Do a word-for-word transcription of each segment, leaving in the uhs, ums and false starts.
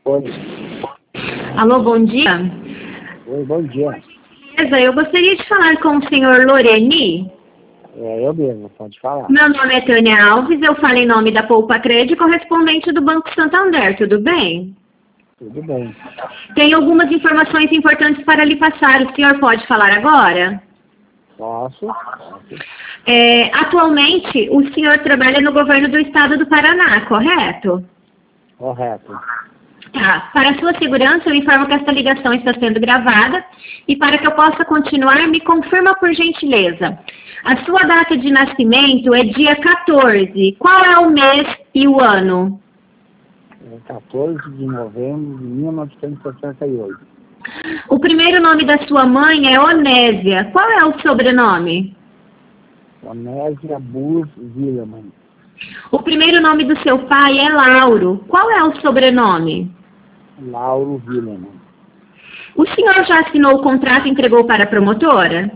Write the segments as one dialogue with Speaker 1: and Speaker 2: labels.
Speaker 1: Oi.
Speaker 2: Alô, bom dia.
Speaker 1: Oi, bom dia.
Speaker 2: Beleza, eu gostaria de falar com o senhor Loreni.
Speaker 1: É eu mesmo, pode falar.
Speaker 2: Meu nome é Tânia Alves, eu falo em nome da Poupa Crédito, correspondente do Banco Santander, tudo bem?
Speaker 1: Tudo bem.
Speaker 2: Tem algumas informações importantes para lhe passar, o senhor pode falar agora?
Speaker 1: Posso? Posso.
Speaker 2: É, atualmente, o senhor trabalha no governo do estado do Paraná, correto?
Speaker 1: Correto.
Speaker 2: Tá. Para a sua segurança, eu informo que esta ligação está sendo gravada e para que eu possa continuar, me confirma por gentileza. A sua data de nascimento é dia quatorze. Qual é o mês e o ano?
Speaker 1: É quatorze de novembro de mil novecentos e sessenta e oito.
Speaker 2: O primeiro nome da sua mãe é Onésia. Qual é o sobrenome?
Speaker 1: Onésia Bus Zillerman.
Speaker 2: O primeiro nome do seu pai é Lauro. Qual é o sobrenome?
Speaker 1: Lauro Zillerman.
Speaker 2: O senhor já assinou o contrato e entregou para a promotora?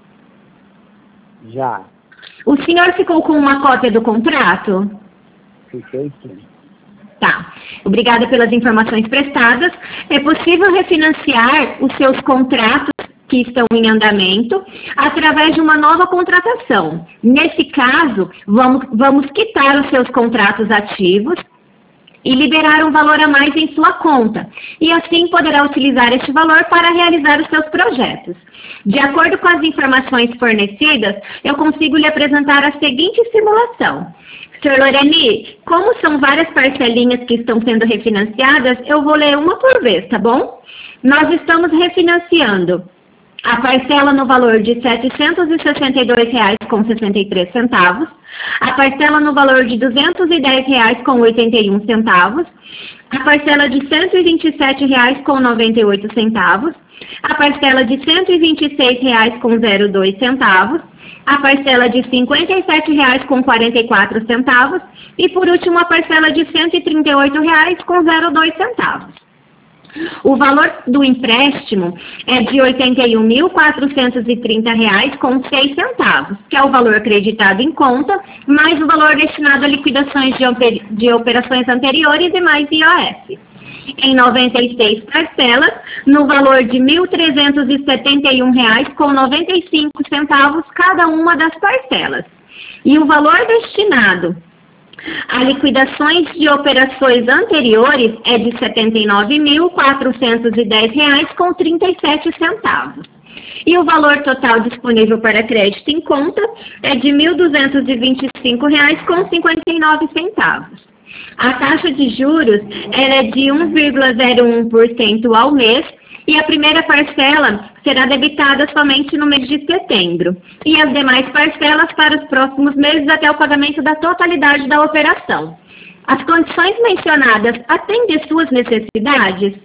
Speaker 1: Já.
Speaker 2: O senhor ficou com uma cópia do contrato?
Speaker 1: Fiquei sim.
Speaker 2: Tá. Obrigada pelas informações prestadas. É possível refinanciar os seus contratos que estão em andamento através de uma nova contratação. Nesse caso, vamos, vamos quitar os seus contratos ativos e liberar um valor a mais em sua conta. E assim poderá utilizar este valor para realizar os seus projetos. De acordo com as informações fornecidas, eu consigo lhe apresentar a seguinte simulação. senhor Loreni, como são várias parcelinhas que estão sendo refinanciadas, eu vou ler uma por vez, tá bom? Nós estamos refinanciando a parcela no valor de setecentos e sessenta e dois reais e sessenta e três centavos, a parcela no valor de duzentos e dez reais e oitenta e um centavos, a parcela de cento e vinte e sete reais e noventa e oito centavos, a parcela de cento e vinte e seis reais e zero dois centavos, a parcela de cinquenta e sete reais e quarenta e quatro centavos e, por último, a parcela de cento e trinta e oito reais e zero dois centavos. O valor do empréstimo é de oitenta e um mil quatrocentos e trinta reais e seis centavos, que é o valor acreditado em conta, mais o valor destinado a liquidações de, oper de operações anteriores e mais I O F. Em noventa e seis parcelas, no valor de mil trezentos e setenta e um reais e noventa e cinco centavos cada uma das parcelas. E o valor destinado a liquidações de operações anteriores é de setenta e nove mil quatrocentos e dez reais e trinta e sete centavos. E o valor total disponível para crédito em conta é de mil duzentos e vinte e cinco reais e cinquenta e nove centavos. A taxa de juros ela é de um vírgula zero um por cento ao mês e a primeira parcela será debitada somente no mês de setembro e as demais parcelas para os próximos meses até o pagamento da totalidade da operação. As condições mencionadas atendem às suas necessidades?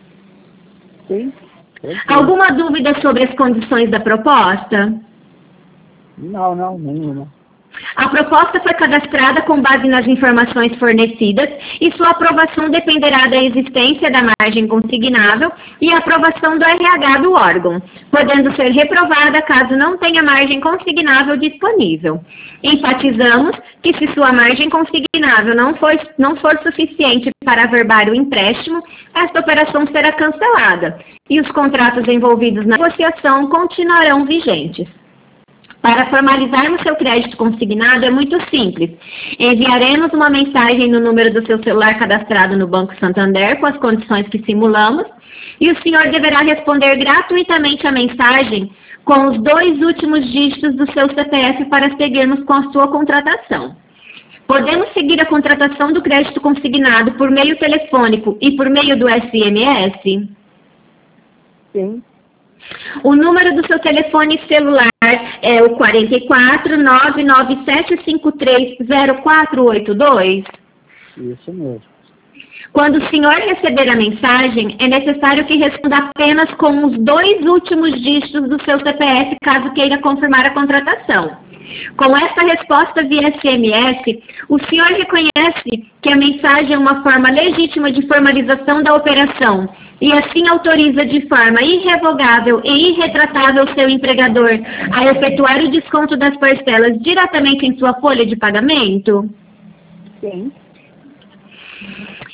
Speaker 1: Sim. sim.
Speaker 2: Alguma dúvida sobre as condições da proposta?
Speaker 1: Não, não, nenhuma.
Speaker 2: A proposta foi cadastrada com base nas informações fornecidas e sua aprovação dependerá da existência da margem consignável e a aprovação do R H do órgão, podendo ser reprovada caso não tenha margem consignável disponível. Enfatizamos que se sua margem consignável não for, não for suficiente para averbar o empréstimo, esta operação será cancelada e os contratos envolvidos na negociação continuarão vigentes. Para formalizarmos seu crédito consignado é muito simples. Enviaremos uma mensagem no número do seu celular cadastrado no Banco Santander com as condições que simulamos e o senhor deverá responder gratuitamente a mensagem com os dois últimos dígitos do seu C P F para seguirmos com a sua contratação. Podemos seguir a contratação do crédito consignado por meio telefônico e por meio do S M S?
Speaker 1: Sim.
Speaker 2: O número do seu telefone celular é o quarenta e quatro, nove nove sete cinco três, zero quatro oito dois?
Speaker 1: Isso mesmo.
Speaker 2: Quando o senhor receber a mensagem, é necessário que responda apenas com os dois últimos dígitos do seu C P F, caso queira confirmar a contratação. Com esta resposta via S M S, o senhor reconhece que a mensagem é uma forma legítima de formalização da operação e assim autoriza de forma irrevogável e irretratável seu empregador a efetuar o desconto das parcelas diretamente em sua folha de pagamento?
Speaker 1: Sim.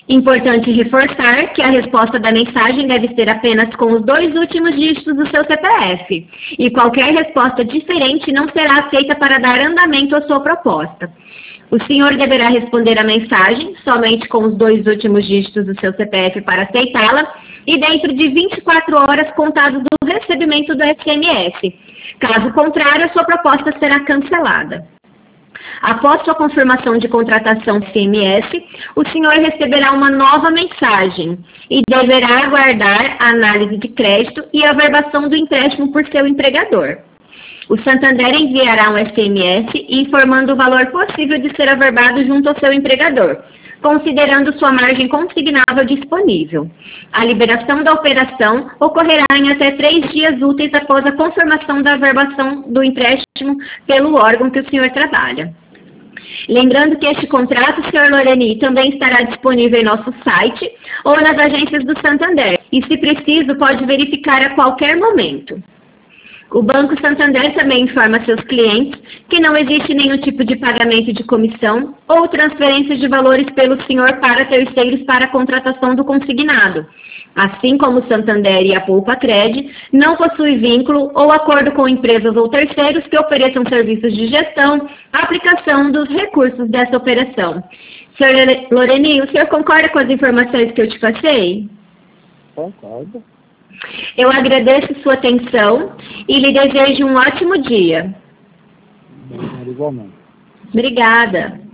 Speaker 2: Importante reforçar que a resposta da mensagem deve ser apenas com os dois últimos dígitos do seu C P F, e qualquer resposta diferente não será aceita para dar andamento à sua proposta. O senhor deverá responder a mensagem somente com os dois últimos dígitos do seu C P F para aceitá-la e dentro de vinte e quatro horas contadas do recebimento do S M S. Caso contrário, a sua proposta será cancelada. Após sua confirmação de contratação S M S, o senhor receberá uma nova mensagem e deverá aguardar a análise de crédito e a averbação do empréstimo por seu empregador. O Santander enviará um S M S informando o valor possível de ser averbado junto ao seu empregador, considerando sua margem consignável disponível. A liberação da operação ocorrerá em até três dias úteis após a confirmação da averbação do empréstimo pelo órgão que o senhor trabalha. Lembrando que este contrato, senhor Loreni, também estará disponível em nosso site ou nas agências do Santander, e se preciso, pode verificar a qualquer momento. O Banco Santander também informa seus clientes que não existe nenhum tipo de pagamento de comissão ou transferência de valores pelo senhor para terceiros para a contratação do consignado. Assim como o Santander e a Poupa-Cred, não possui vínculo ou acordo com empresas ou terceiros que ofereçam serviços de gestão, aplicação dos recursos dessa operação. senhor Loreni, o senhor concorda com as informações que eu te passei?
Speaker 1: Concordo.
Speaker 2: Eu agradeço sua atenção e lhe desejo um ótimo dia.
Speaker 1: Igualmente.
Speaker 2: Obrigada.